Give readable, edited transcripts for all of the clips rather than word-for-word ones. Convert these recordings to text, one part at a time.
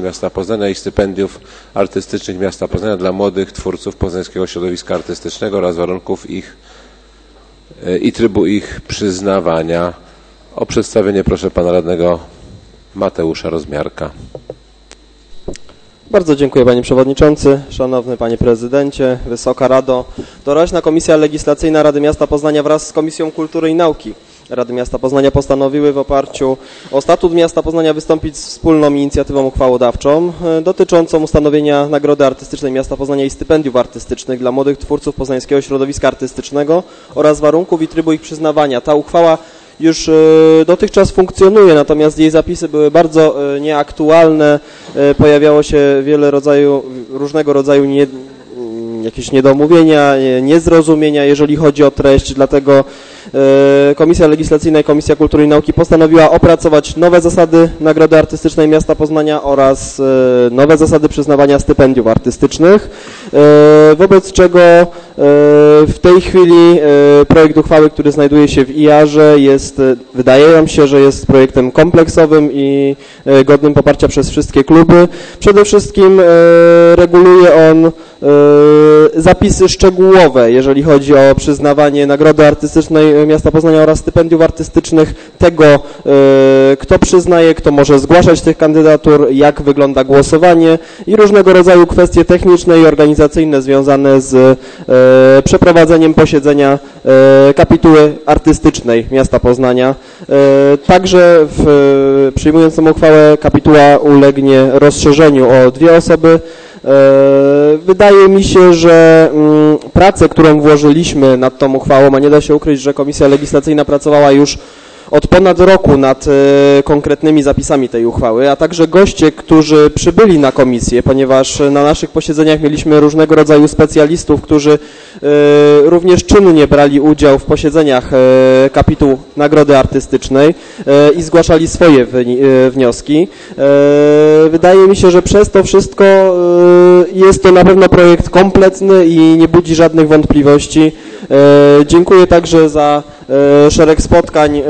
Artystycznej Miasta Poznania i stypendiów artystycznych Miasta Poznania dla młodych twórców poznańskiego środowiska artystycznego oraz warunków ich i trybu ich przyznawania. O przedstawienie proszę pana radnego Mateusza Rozmiarka. Bardzo dziękuję panie przewodniczący, szanowny panie prezydencie, Wysoka Rado. Doraźna Komisja Legislacyjna Rady Miasta Poznania wraz z Komisją Kultury i Nauki Rady Miasta Poznania postanowiły w oparciu o Statut Miasta Poznania wystąpić z wspólną inicjatywą uchwałodawczą dotyczącą ustanowienia Nagrody Artystycznej Miasta Poznania i stypendiów artystycznych dla młodych twórców poznańskiego środowiska artystycznego oraz warunków i trybu ich przyznawania. Ta uchwała już dotychczas funkcjonuje, natomiast jej zapisy były bardzo nieaktualne, pojawiało się różnego rodzaju jakieś niedomówienia, niezrozumienia, jeżeli chodzi o treść, dlatego Komisja Legislacyjna i Komisja Kultury i Nauki postanowiła opracować nowe zasady Nagrody Artystycznej Miasta Poznania oraz nowe zasady przyznawania stypendiów artystycznych, wobec czego w tej chwili projekt uchwały, który znajduje się w IAR-ze wydaje nam się, że jest projektem kompleksowym i godnym poparcia przez wszystkie kluby. Przede wszystkim reguluje on zapisy szczegółowe, jeżeli chodzi o przyznawanie Nagrody Artystycznej Miasta Poznania oraz stypendiów artystycznych, tego kto przyznaje, kto może zgłaszać tych kandydatur, jak wygląda głosowanie i różnego rodzaju kwestie techniczne i organizacyjne związane z przeprowadzeniem posiedzenia kapituły artystycznej Miasta Poznania. Także przyjmując tę uchwałę kapituła ulegnie rozszerzeniu o 2 osoby. Wydaje mi się, że pracę, którą włożyliśmy nad tą uchwałą, a nie da się ukryć, że Komisja Legislacyjna pracowała już od ponad roku nad konkretnymi zapisami tej uchwały, a także goście, którzy przybyli na komisję, ponieważ na naszych posiedzeniach mieliśmy różnego rodzaju specjalistów, którzy również czynnie brali udział w posiedzeniach kapituł Nagrody Artystycznej i zgłaszali swoje wnioski. Wydaje mi się, że przez to wszystko jest to na pewno projekt kompletny i nie budzi żadnych wątpliwości. Dziękuję także za szereg spotkań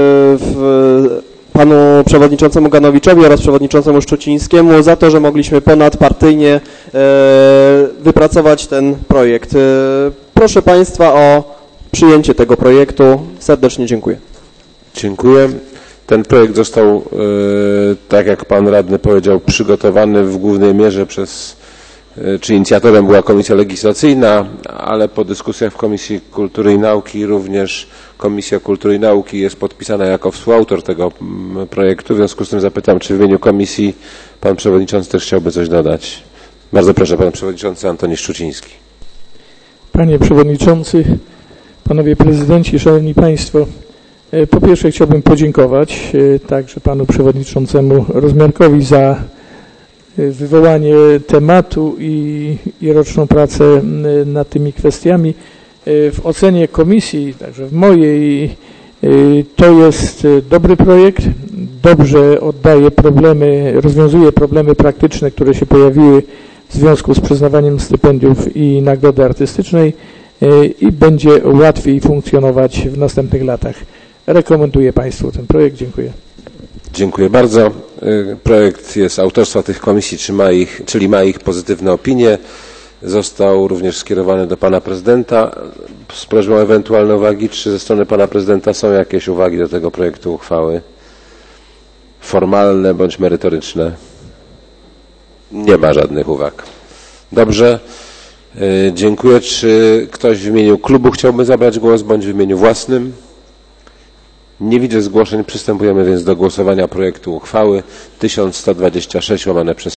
panu przewodniczącemu Ganowiczowi oraz przewodniczącemu Szczucińskiemu za to, że mogliśmy ponadpartyjnie wypracować ten projekt. Proszę państwa o przyjęcie tego projektu. Serdecznie dziękuję. Dziękuję. Ten projekt został, tak jak pan radny powiedział, przygotowany w głównej mierze czy inicjatorem była Komisja Legislacyjna, ale po dyskusjach w Komisji Kultury i Nauki również Komisja Kultury i Nauki jest podpisana jako współautor tego projektu. W związku z tym zapytam, czy w imieniu komisji pan przewodniczący też chciałby coś dodać. Bardzo proszę, pan przewodniczący Antoni Szczuciński. Panie przewodniczący, panowie prezydenci, szanowni państwo, po pierwsze chciałbym podziękować także panu przewodniczącemu Rozmiarkowi za wywołanie tematu i roczną pracę nad tymi kwestiami. W ocenie komisji, także w mojej, to jest dobry projekt, dobrze rozwiązuje problemy praktyczne, które się pojawiły w związku z przyznawaniem stypendiów i nagrody artystycznej i będzie łatwiej funkcjonować w następnych latach. Rekomenduję państwu ten projekt. Dziękuję. Dziękuję bardzo. Projekt jest autorstwa tych komisji, czyli ma ich pozytywne opinie. Został również skierowany do pana prezydenta z prośbą o ewentualne uwagi. Czy ze strony pana prezydenta są jakieś uwagi do tego projektu uchwały? Formalne bądź merytoryczne? Nie ma żadnych uwag. Dobrze. Dziękuję. Czy ktoś w imieniu klubu chciałby zabrać głos bądź w imieniu własnym? Nie widzę zgłoszeń. Przystępujemy więc do głosowania projektu uchwały 1126 łamane przez